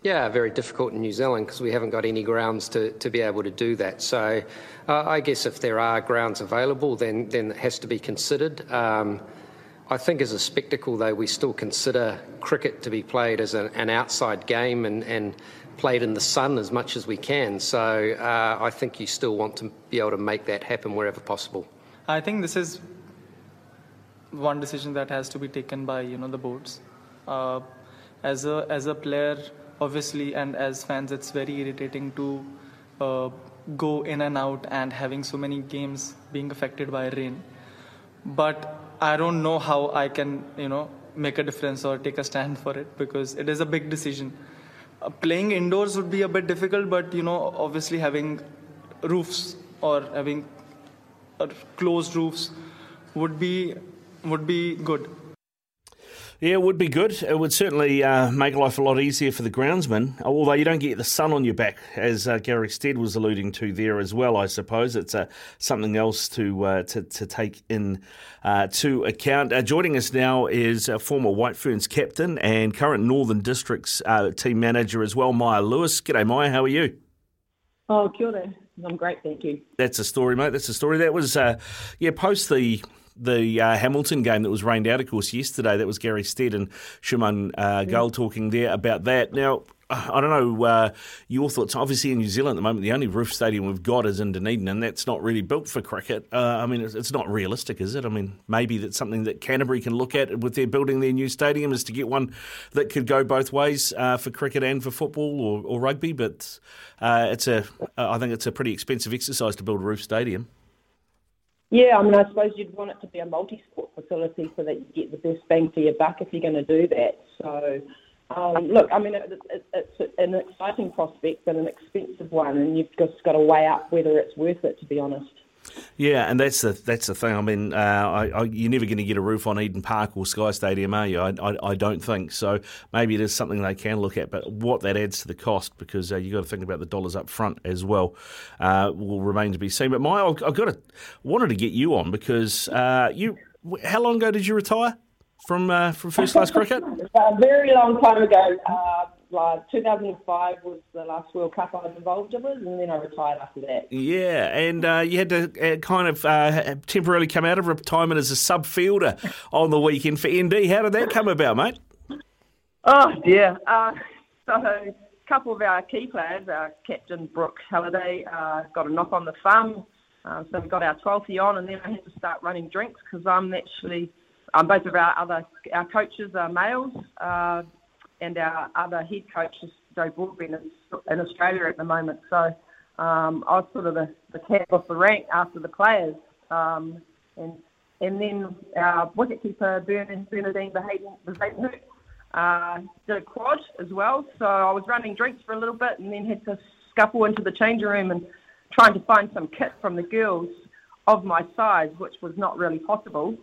Yeah, very difficult in New Zealand because we haven't got any grounds to be able to do that. So I guess if there are grounds available, then it has to be considered. I think as a spectacle, though, we still consider cricket to be played as an outside game and played in the sun as much as we can. So I think you still want to be able to make that happen wherever possible. I think this is one decision that has to be taken by the boards. As a player, obviously, and as fans, it's very irritating to go in and out and having so many games being affected by rain. But I don't know how I can, make a difference or take a stand for it because it is a big decision. Playing indoors would be a bit difficult, but, obviously having roofs or having closed roofs would be good. Yeah, it would be good. It would certainly make life a lot easier for the groundsman, although you don't get the sun on your back, as Gary Stead was alluding to there as well, I suppose. It's something else to take in to account. Joining us now is former White Ferns captain and current Northern Districts team manager as well, Maya Lewis. G'day, Maya. How are you? Oh, kia ora. I'm great, thank you. That's a story, mate. That's a story. That was, post the Hamilton game that was rained out, of course, yesterday. That was Gary Stead and Shuman Gull talking there about that. Now, I don't know your thoughts. Obviously, in New Zealand at the moment, the only roof stadium we've got is in Dunedin, and that's not really built for cricket. It's not realistic, is it? I mean, maybe that's something that Canterbury can look at with their building their new stadium, is to get one that could go both ways for cricket and for football or rugby. But I think it's a pretty expensive exercise to build a roof stadium. Yeah, I suppose you'd want it to be a multi-sport facility so that you get the best bang for your buck if you're going to do that. So, it's an exciting prospect and an expensive one, and you've just got to weigh up whether it's worth it, to be honest. Yeah, and that's the thing. I mean, you're never going to get a roof on Eden Park or Sky Stadium, are you? I don't think so. Maybe it is something they can look at, but what that adds to the cost, because you've got to think about the dollars up front as well, will remain to be seen. But Maya, wanted to get you on because how long ago did you retire from first class cricket? A very long time ago. 2005 was the last World Cup I was involved with, and then I retired after that. Yeah, and you had to kind of temporarily come out of retirement as a sub-fielder on the weekend for ND. How did that come about, mate? Oh, dear. So a couple of our key players, our captain Brooke Halliday, got a knock on the thumb. So we got our 12th on, and then I had to start running drinks because both of our coaches are males. And our other head coach is Joe Broadbent in Australia at the moment. So I was sort of the cap off the rank after the players. And then our wicketkeeper, Bernadine Verheiden, did a quad as well. So I was running drinks for a little bit and then had to scuffle into the changing room and trying to find some kit from the girls of my size, which was not really possible.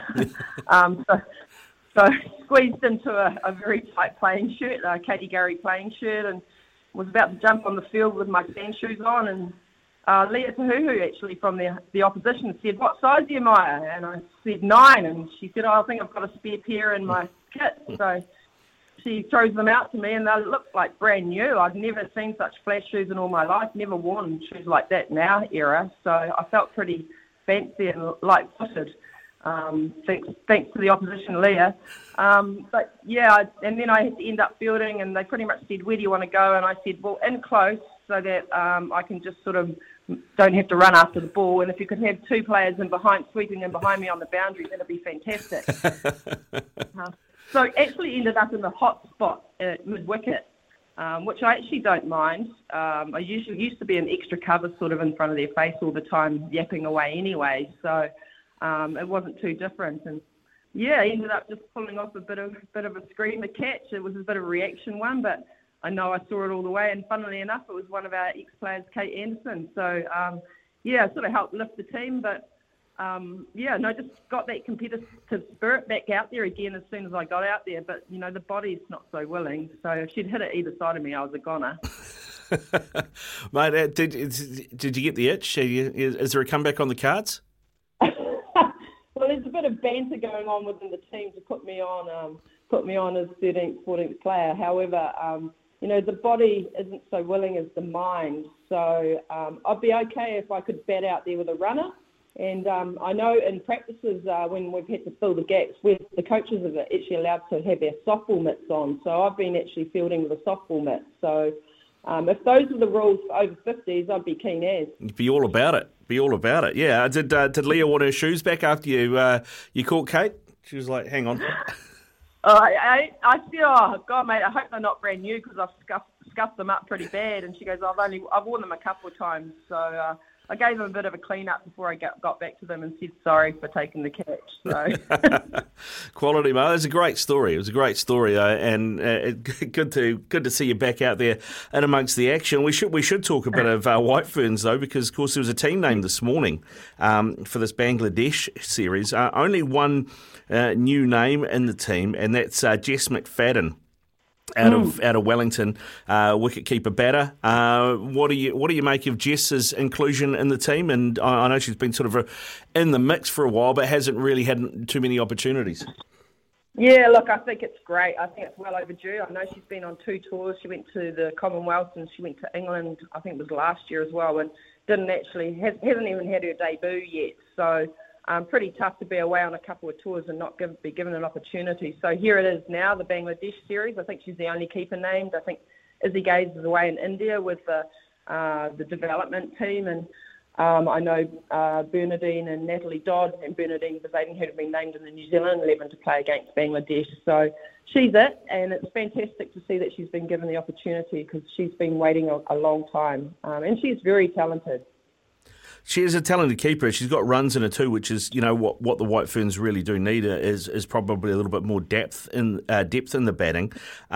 So squeezed into a very tight playing shirt, a Katie Gary playing shirt, and was about to jump on the field with my sand shoes on. And Leah Tahuhu, actually, from the opposition, said, "What size are you, Maya?" And I said 9. And she said, "I think I've got a spare pair in my kit." So she throws them out to me, and they look like brand new. I've never seen such flat shoes in all my life, never worn shoes like that in our era. So I felt pretty fancy and light-footed. Thanks to the opposition, Leah. But yeah, and then I had to end up fielding, and they pretty much said, "Where do you want to go?" And I said, "Well, in close, so that I can just sort of don't have to run after the ball. And if you could have 2 players sweeping in behind me on the boundary, that'd be fantastic." So actually ended up in the hot spot at mid-wicket, which I actually don't mind. I usually used to be an extra cover sort of in front of their face all the time, yapping away anyway. So it wasn't too different, and yeah, ended up just pulling off a bit of a screamer catch. It was a bit of a reaction one, but I know I saw it all the way. And funnily enough, it was one of our ex-players, Kate Anderson. So sort of helped lift the team. But just got that competitive spirit back out there again as soon as I got out there. But the body's not so willing. So if she'd hit it either side of me, I was a goner. Mate, did you get the itch? Is there a comeback on the cards? Well, there's a bit of banter going on within the team to put me on as 13th, 14th player. However, the body isn't so willing as the mind. So I'd be okay if I could bat out there with a runner. And I know in practices when we've had to fill the gaps, the coaches are actually allowed to have their softball mitts on. So I've been actually fielding with a softball mitt. So if those are the rules for over 50s, I'd be keen as. You'd be all about it. Yeah. Did Leah want her shoes back after you caught Kate? She was like, hang on. I feel, oh God, mate, I hope they're not brand new because I've scuffed them up pretty bad. And she goes, I've worn them a couple of times. So I gave them a bit of a clean up before I got back to them and said sorry for taking the catch. So. Quality, mate. It was a great story. And good to see you back out there and amongst the action. We should talk a bit of White Ferns though, because of course there was a team name this morning for this Bangladesh series. Only one new name in the team, and that's Jess McFadden. Out of Wellington, wicketkeeper batter. What do you make of Jess's inclusion in the team? And I know she's been sort of in the mix for a while, but hasn't really had too many opportunities. Yeah, look, I think it's great. I think it's well overdue. I know she's been on 2 tours. She went to the Commonwealth and she went to England, I think it was last year as well, and hasn't even had her debut yet. So pretty tough to be away on a couple of tours and not be given an opportunity. So here it is now, the Bangladesh series. I think she's the only keeper named. I think Izzy Gaze is away in India with the development team, and I know Bernadine and Natalie Dodd and Bernadine Bezaden have been named in the New Zealand 11 to play against Bangladesh. So she's it, and it's fantastic to see that she's been given the opportunity because she's been waiting a long time, and she's very talented. She is a talented keeper. She's got runs in her too, which is, what the White Ferns really do need is probably a little bit more depth in the batting.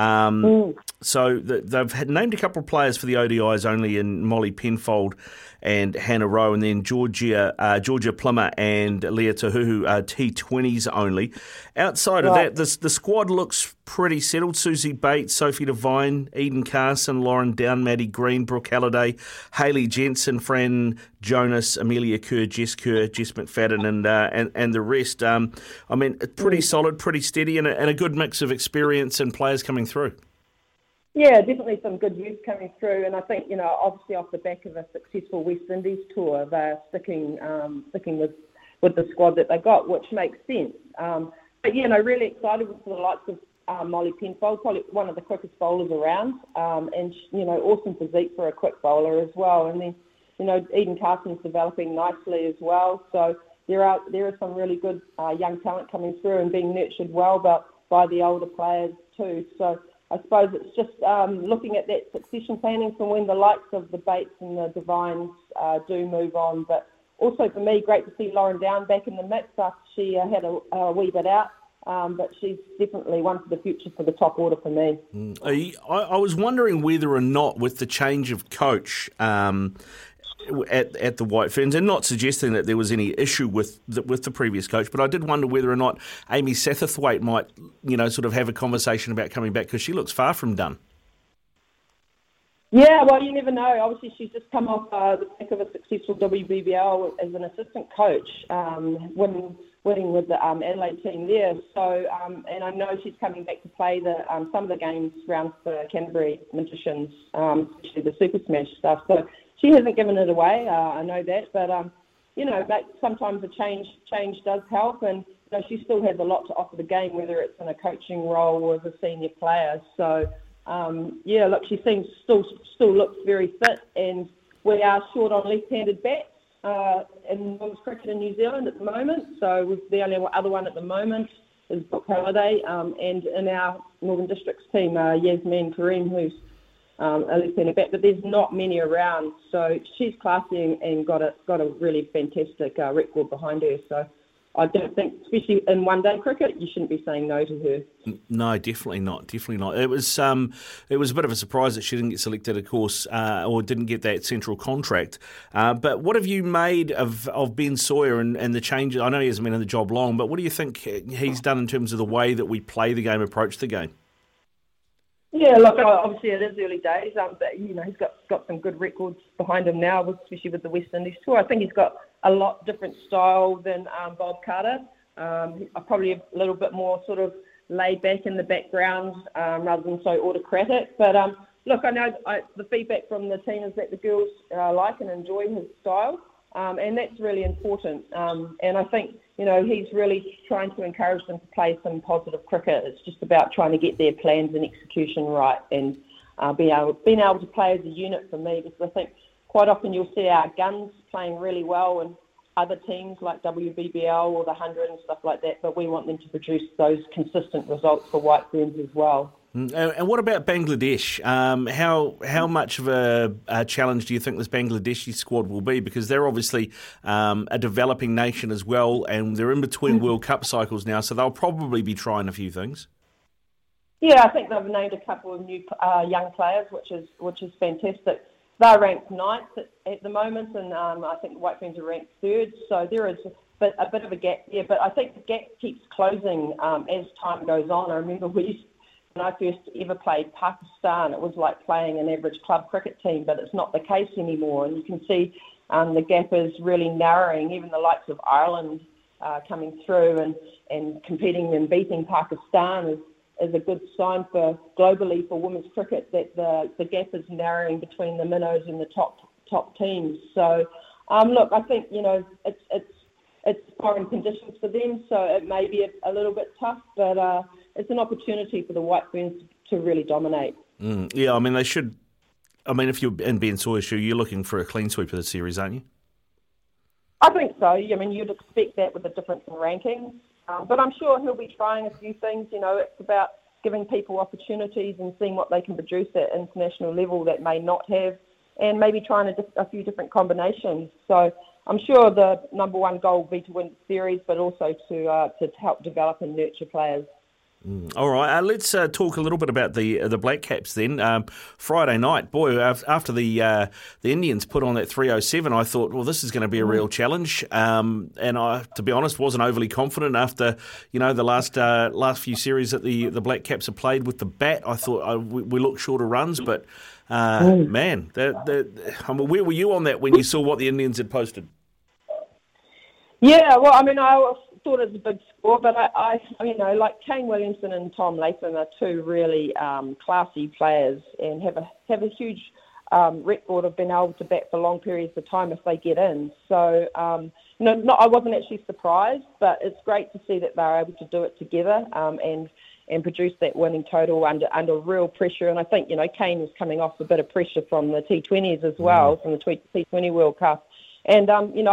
So they've named a couple of players for the ODIs only in Molly Penfold and Hannah Rowe, and then Georgia Plimmer and Leah Tahuhu are T20s only. Outside of that, the squad looks pretty settled. Susie Bates, Sophie Devine, Eden Carson, Lauren Down, Maddie Green, Brooke Halliday, Hayley Jensen, Fran Jonas, Amelia Kerr, Jess McFadden, and the rest. Pretty solid, pretty steady, and a good mix of experience and players coming through. Yeah, definitely some good youth coming through, and I think, obviously off the back of a successful West Indies tour, they're sticking with the squad that they got, which makes sense. But really excited with the likes of Molly Penfold, probably one of the quickest bowlers around, and awesome physique for a quick bowler as well. And then Eden Carson's developing nicely as well. So there is some really good young talent coming through and being nurtured well, but by the older players too. So I suppose it's just looking at that succession planning from when the likes of the Bates and the Devines do move on. But also for me, great to see Lauren Down back in the mix after she had a wee bit out. But she's definitely one for the future for the top order for me. I was wondering whether or not with the change of coach at the White Ferns, and not suggesting that there was any issue with the previous coach, but I did wonder whether or not Amy Satterthwaite might, sort of have a conversation about coming back, because she looks far from done. Yeah, well, you never know. Obviously, she's just come off the back of a successful WBBL as an assistant coach, winning with the Adelaide team there. So, and I know she's coming back to play some of the games round for Canterbury Magicians, especially the Super Smash stuff. So she hasn't given it away. I know that, but sometimes a change does help, and she still has a lot to offer the game, whether it's in a coaching role or as a senior player. So. She seems still looks very fit, and we are short on left-handed bats in women's cricket in New Zealand at the moment. So the only other one at the moment is Brooke Halliday, and in our Northern Districts team, Yasmin Kareem, who's a left-handed bat, but there's not many around. So she's classy and got a really fantastic record behind her. So I don't think, especially in one-day cricket, you shouldn't be saying no to her. No, definitely not. It was a bit of a surprise that she didn't get selected, of course, or didn't get that central contract. But what have you made of Ben Sawyer and the changes? I know he hasn't been in the job long, but what do you think he's done in terms of the way that we play the game, approach the game? Yeah, look, obviously it is early days, but he's got some good records behind him now, especially with the West Indies tour. I think he's got a lot different style than Bob Carter. Probably a little bit more sort of laid back in the background rather than so autocratic. But look, I know the feedback from the team is that the girls like and enjoy his style, and that's really important. And I think, he's really trying to encourage them to play some positive cricket. It's just about trying to get their plans and execution right, and being able to play as a unit for me, because I think quite often you'll see our guns playing really well and other teams like WBBL or the 100 and stuff like that, but we want them to produce those consistent results for White Ferns as well. And what about Bangladesh? How much of a challenge do you think this Bangladeshi squad will be? Because they're obviously a developing nation as well, and they're in between World Cup cycles now, so they'll probably be trying a few things. Yeah, I think they've named a couple of new young players, which is fantastic. They're ranked 9th at the moment, and I think the White Ferns are ranked 3rd, so there is a bit of a gap there. But I think the gap keeps closing as time goes on. I remember when I first ever played Pakistan, it was like playing an average club cricket team, but it's not the case anymore. And you can see the gap is really narrowing. Even the likes of Ireland coming through and competing and beating Pakistan is a good sign for globally for women's cricket, that the gap is narrowing between the minnows and the top teams. So, look, I think it's foreign conditions for them, so it may be a little bit tough, but it's an opportunity for the White Ferns to really dominate. Yeah, I mean they should. I mean, if you're in Ben Sawyer's shoe, you're looking for a clean sweep of the series, aren't you? I think so. I mean, you'd expect that with the difference in rankings. But I'm sure he'll be trying a few things. It's about giving people opportunities and seeing what they can produce at international level that may not have, and maybe trying a few different combinations. So I'm sure the number one goal will be to win the series, but also to help develop and nurture players. All right, let's talk a little bit about the Black Caps then. Friday night, boy, after the Indians put on that 307, I thought, well, this is going to be a real challenge. And I, to be honest, wasn't overly confident after the last few series that the Black Caps have played with the bat. I thought we looked short of runs, but man, where were you on that when you saw what the Indians had posted? Yeah, well, I mean, I thought it was a big score, but I like Kane Williamson and Tom Latham are two really classy players and have a huge record of being able to bat for long periods of time if they get in. So, I wasn't actually surprised, but it's great to see that they're able to do it together and produce that winning total under real pressure. And I think, Kane was coming off a bit of pressure from the T20s as well, from the T20 World Cup. And,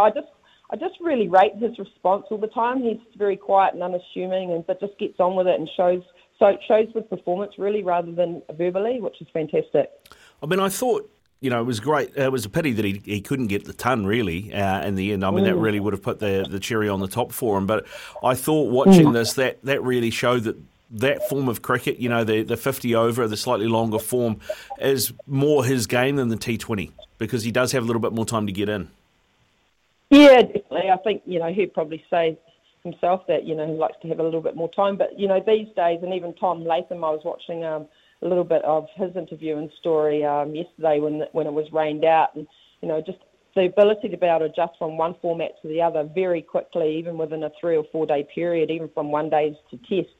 I just really rate his response all the time. He's very quiet and unassuming, but just gets on with it and shows with performance really rather than verbally, which is fantastic. I mean, I thought, it was great. It was a pity that he couldn't get the ton really in the end. I mean, that really would have put the cherry on the top for him. But I thought watching this, that really showed that form of cricket, the 50 over, the slightly longer form, is more his game than the T20 because he does have a little bit more time to get in. Yeah, definitely. I think, he'd probably say himself that, he likes to have a little bit more time. But, these days, and even Tom Latham, I was watching a little bit of his interview and story yesterday when it was rained out. And, just the ability to be able to adjust from one format to the other very quickly, even within a 3 or 4 day period, even from one days to tests.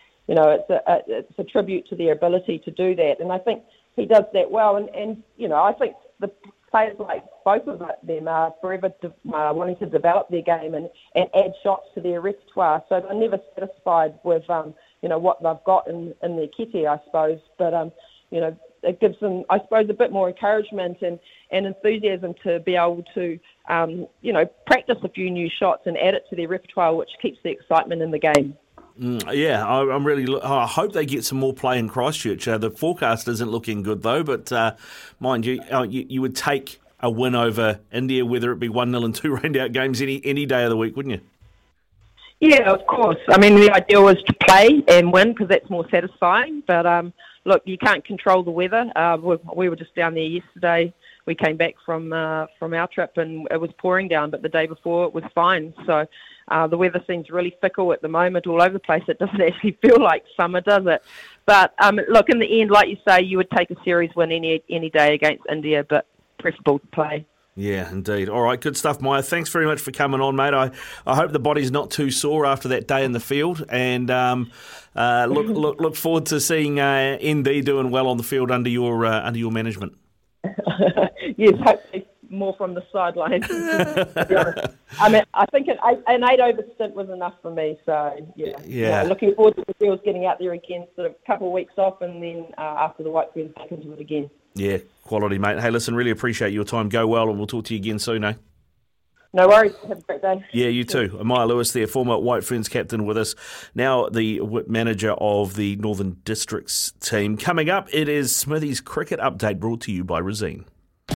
It's a tribute to their ability to do that. And I think he does that well. And I think the players like both of them are forever wanting to develop their game and add shots to their repertoire. So they're never satisfied with, what they've got in their kitty, I suppose. But, it gives them, I suppose, a bit more encouragement and enthusiasm to be able to, practice a few new shots and add it to their repertoire, which keeps the excitement in the game. Yeah, I hope they get some more play in Christchurch. The forecast isn't looking good though, but mind you, you would take a win over India, whether it be 1-0 and 2 rained out games any day of the week, wouldn't you? Yeah, of course. I mean, the ideal is to play and win because that's more satisfying. But look, you can't control the weather. We were just down there yesterday. We came back from our trip and it was pouring down, but the day before it was fine. So the weather seems really fickle at the moment all over the place. It doesn't actually feel like summer, does it? But look, in the end, like you say, you would take a series win any day against India, but preferable to play. Yeah, indeed. All right, good stuff, Maya. Thanks very much for coming on, mate. I hope the body's not too sore after that day in the field, and look forward to seeing ND doing well on the field under your management. Yes, hopefully more from the sideline. I mean, I think an 8-over stint was enough for me. So yeah. Looking forward to the girls getting out there again. Sort of a couple of weeks off, and then after the White Ferns back into it again. Yeah, quality, mate. Hey, listen, really appreciate your time. Go well, and we'll talk to you again soon, eh? No worries. Have a great day. Yeah, you too. Maya Lewis there, former White Ferns captain with us, now the manager of the Northern Districts team. Coming up, it is Smithy's Cricket Update brought to you by Resene.